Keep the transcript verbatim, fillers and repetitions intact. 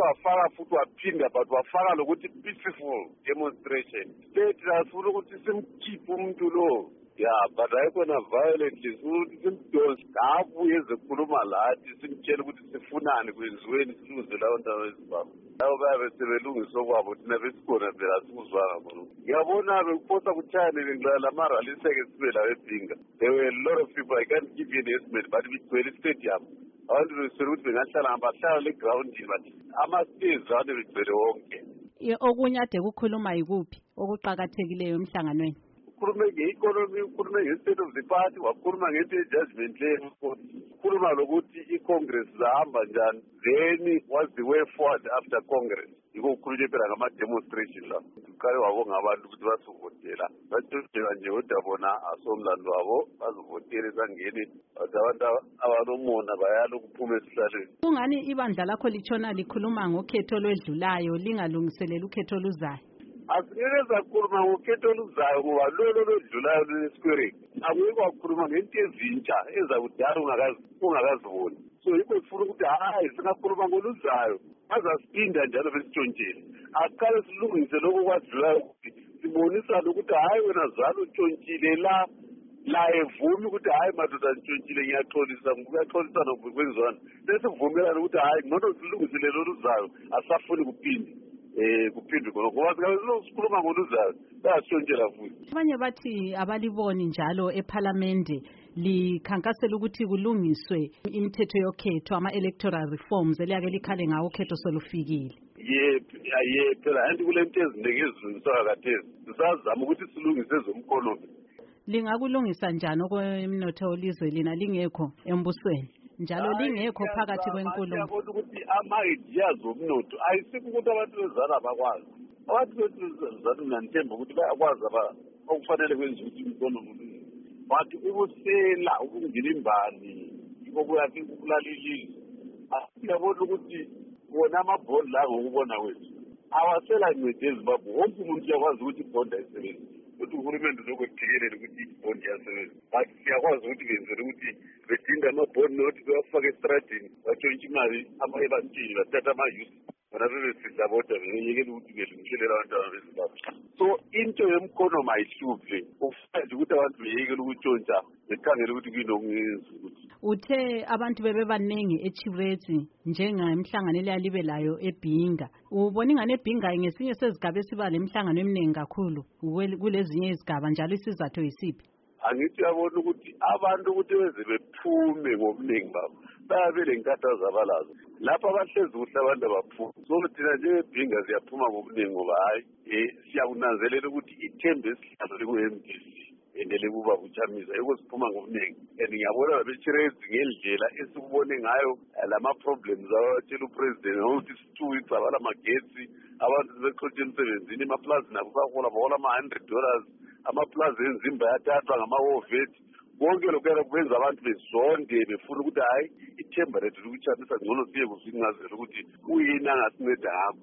wafaka futhi waphinda but wafaka lokuthi peaceful demonstration. State asifuna ukuthi simkhiphe umuntu lo. Yeah, but ayikona violently futhi simdonse abuye ezekhuluma lathi simtshela ukuthi sifunani kwenziweni silungise lawo ndawo ezimbabwe. Labo bayabe sebelungisa kwabo thina besikhona phela sikuzwanga bona. Ngiyabona bekuphosa kuthane ngilala lamarali seke sibe lawo eBhinga. There were a lot of people, I can't give you an estimate, but we stadium. Abantu beswele ukuthi bengahlala ngabahlala le ground but ama-stairs abantu begcwele wonke. Okunye ade kukhuluma yikuphi okuqakathekileyo emhlanganweni? Ukhulume nge-economy, ukhulume nge-state of the party, wakhuluma ngento ye-judgment leyo. Ukhuluma lokuthi i-Congress zahamba njani. Then what's the way forward after Congress? Yiko ukhulunywe phela ngama-demonstration la. Uqale wabonga abantu ukuthi basivotela. Basivotela nje kodwa bona asomlando wabo bazivotele sangene. Abantu abanomona bayalo kuphuma esihlalweni. Kungani ibandla lakho litshona likhuluma ngokhetho lwedlulayo lingalungiselela ukhetho oluzayo? Asingeke sakhuluma ngokhetho oluzayo ngoba lolo lodlulayo lunesquare. Akuyeke wakhuluma ngento ezintsha ezakudala ungakaziboni. So yikho sifuna ukuthi hayi singakhuluma ngoluzayo. Azasiphinda njalo besitshontshele. Aqale silungise lokho kwadlulayo ukuthi sibonisane ukuthi hayi wena zalo utshontshile la la evumi ukuthi hayi madoda ntshontsile ngiyaxolisa ngiyaxolisana kwenziwana. Bese vumelana ukuthi hayi ngcono silungisele loluzayo asafuni kuphinde. Eh kuphinde ngoba sikhuluma ngoluzayo bayashontshela futhi. Abanye bathi abaliboni njalo eParliament likhankasela ukuthi kulungiswe imithetho yokhetho ama-electoral reforms eliyake likhale ngawo ukhetho solufikile. Yep, yeah, phela anti kule nto ezineke ezilungiswa kakathesi. Sisazama ukuthi silungise ezomkhonomi. Lingakulungisa njani okwemnotho olizwe lina lingekho embusweni? Njalo lingekho phakathi kwenkulumo. Yabona ukuthi ama-ideas omnotho ayisikho ukuthi abantu bezana bakwazi. Abantu bezana nanthemba ukuthi bayakwazi aba okufanele kwenziwe ukuthi imkhonomi. Bathi ubusela ukungena imbali yiko kuyathi ukulalilizwe. Yabona ukuthi wona amabhondi la ngokubona kwethu awasela ncede eZimbabwe wonke umuntu uyakwazi ukuthi ibhondi ayisebenzi ukuthi uhulumende lokweqhikelele ukuthi ibhondi yasebenzi but siyakwazi ukuthi benzele ukuthi bedinga amabhondi nokuthi bewafake estradini batshontshe imali amaye bantshini bathatha ama-youth bona bebesisabota beyekela ukuthi belungiselela abantwana beZimbabwe. So into yemkhonomi ayihluphe ufuna nje ukuthi abantu beyekele ukutshontsha bekhangele ukuthi kuyinokungenza ukuthi uthe abantu bebebaningi eChiretsi njengemhlangano eliyalibe layo eBhinga. Ubona ingane eBhinga ngesinye sezigaba esiba lemhlangano eminingi kakhulu kulezinye izigaba njalo isizathu yisiphi? Angithi yabona ukuthi abantu ukuthi beze bephume ngobuningi babo bayabe lenkathazo abalazo lapha abahlezi kuhle abantu abaphuma. So thina njengeBhinga siyaphuma ngobuningi ngoba hayi eh siyakunanzelela ukuthi ithembe esihlalo liku-M D C endele kuba kuchamisa yiko siphuma ngobuningi and ngiyabona abeChiretsi ngendlela esikubone ngayo lama-problems awatshela upresident ukuthi two weeks abala magetsi abantu sebexotshe emsebenzini emaplazi nabo bahola bahola ama-hundred dollars amaplazi enzimba yathathwa ngama-wovet konke lokhu yala kubenza abantu bezonde befuna ukuthi hayi ithemba lethu lokuchamisa ngcono siye kuzincazela ukuthi kuyini angasinceda ngakho.